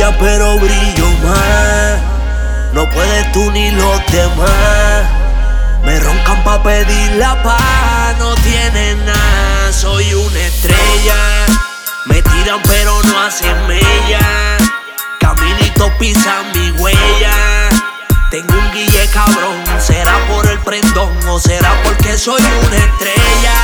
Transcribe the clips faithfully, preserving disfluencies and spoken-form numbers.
brillas pero brillo más. No puedes tú ni los demás. Me roncan pa' pedir la paz. No tienen nada, soy una estrella. Me tiran pero no hacen mella. Caminito pisan mi huella. Tengo un guille cabrón. ¿Será por el prendón o será porque soy una estrella?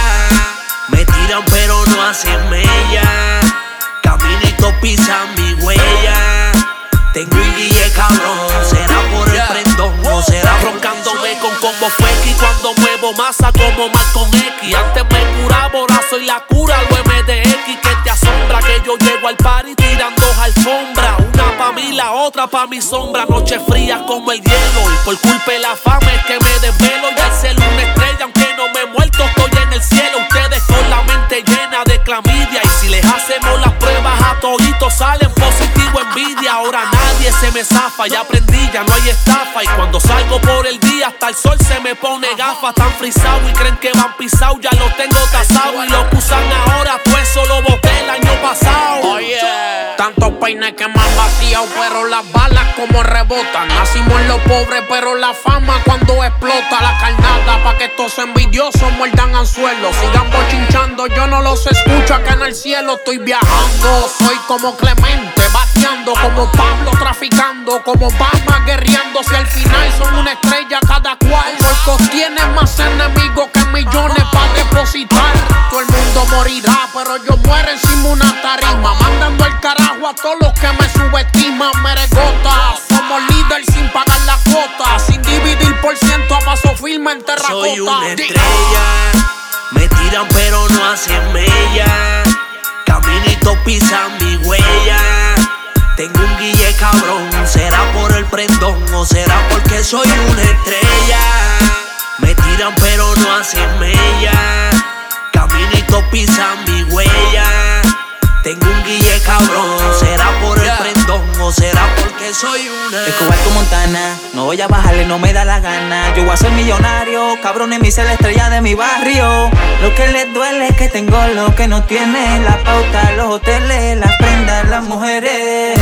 Me tiran pero no hacen mella. Caminito pisan mi huella. Tengo un guille cabrón. ¿Será por el prendón o será roncándome con combo fake? Y cuando muevo masa como Malcolm X. Antes me curaba, ahora soy la cura, lo M D X. Que te asombra que yo llego al party tirando alfombra. Una pa' mí, la otra pa' mi sombra. Noches frías como el hielo. Y por culpa de la fama es que me desvelo. Y al ser una estrella, aunque no me he muerto, estoy en el cielo. Ustedes con la mente llena de clamidia. Y si les hacemos las pruebas a toditos salen positivo envidia. Ahora nadie se me zafa, ya aprendí, ya no hay estafa. Y cuando salgo por el día hasta el sol se me pone gafas. Tan frisado y creen que van pisado, ya lo tengo tasado. Y lo que usan ahora, todo eso lo boté el año pasado. Oye, tantos peines que me han vaciado, pero las balas como rebotan. Nacimos los pobres, pero la fama cuando explota la carnada. Pa' que estos envidiosos muerdan anzuelos. Sigan bochinchando, yo no los escucho acá en el cielo. Estoy viajando, soy como Clemente, bateando como Pablo, traficando como Obama, guerreando. Si al final son una estrella cada cual, Orcos tiene más enemigos que millones para depositar. Todo el mundo morirá, pero ellos mueren sin una tarima. Mandando al carajo a todos los que me subestiman. Meregota, somos líder sin pagar la cuota, sin dividir por ciento a paso firme en terracota. Soy una estrella, me tiran pero no hacen mella. Caminito pisan mi huella. Tengo un guille cabrón. ¿Será por el prendón o será porque soy una estrella? Me tiran pero no hacen mella. Caminito pisan mi huella. Tengo un guille cabrón. ¿Será por el prendón o será porque soy una? Escobar con Montana, no voy a bajarle, no me da la gana. Yo voy a ser millonario, cabrones, mi ser la estrella de mi barrio. Lo que les duele es que tengo lo que no tiene. La pauta, los hoteles, las prendas, las mujeres.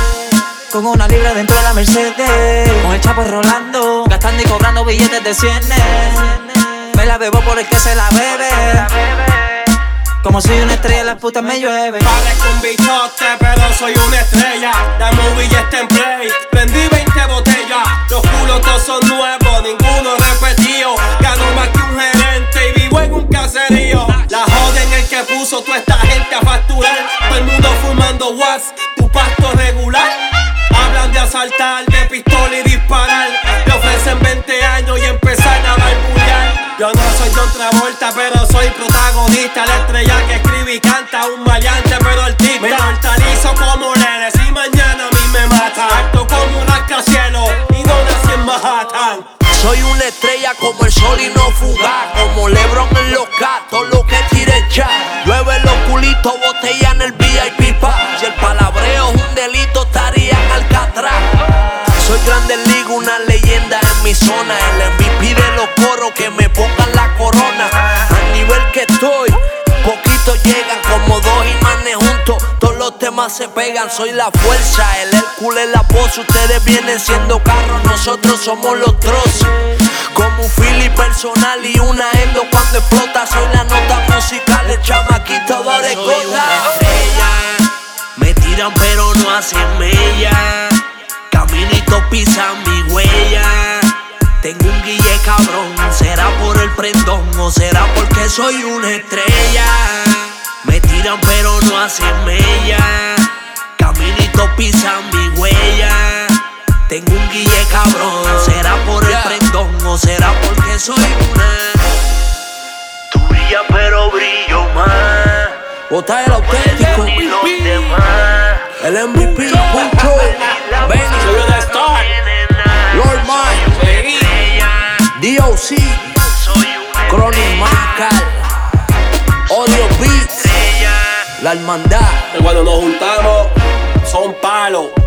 Con una libra dentro de la Mercedes, con el chapo rolando, gastando y cobrando billetes de cienes. Me la bebo por el que se la bebe. Como soy una estrella, las putas me llueven. Parezco un bichote, pero soy una estrella. Dame un billete en play, prendí veinte botellas. Los culos todos son nuevos, ninguno repetido. Gano más que un gerente y vivo en un caserío. La joden el que puso toda esta gente a facturar. Todo el mundo fumando watts, tu pasto regular. Hablan de asaltar, de pistola y disparar. Me ofrecen veinte años y empezar a barbulear. Yo no soy John Travolta, pero soy protagonista. La estrella que escribe y canta, un maleante pero artista. Me inmortalizo como Lenes y mañana a mí me matan. Acto como un rascacielos y no nací en Manhattan. Soy una estrella como el sol y no fugaz. Como LeBron en los gatos, lo que tire ya. Llueve los culitos, botella en el V I P pa. Si el palabreo es un delito, estaría en Alcatraz. Soy grande liga, una leyenda en mi zona. El M V P de los coros, que me pongan la corona. Al nivel que estoy, poquito llegan. Como dos imanes juntos, todos los temas se pegan. Soy la fuerza, el Hércules la voz. Ustedes vienen siendo carros, nosotros somos los trozos. Como un Philly personal y una endo cuando explota. Soy la nota musical, el chamaquito de Oregón. Soy una estrella, me tiran pero no hacen mella. Caminito pisan mi huella. Tengo un guille cabrón. ¿Será por el prendón o será porque soy una estrella? Me tiran pero no hacen mella. Caminito pisan mi huella. Tengo un guille cabrón. ¿Será por el prendón o será porque soy una? Tú brillas pero brillo más. Bota el auténtico, Ni los demás. el M V P, Puncho, Benny, soy el Star, Lord Mike, D O C, Chronic Magical, Audio Beats, La Hermandad. Que cuando nos juntamos son palos.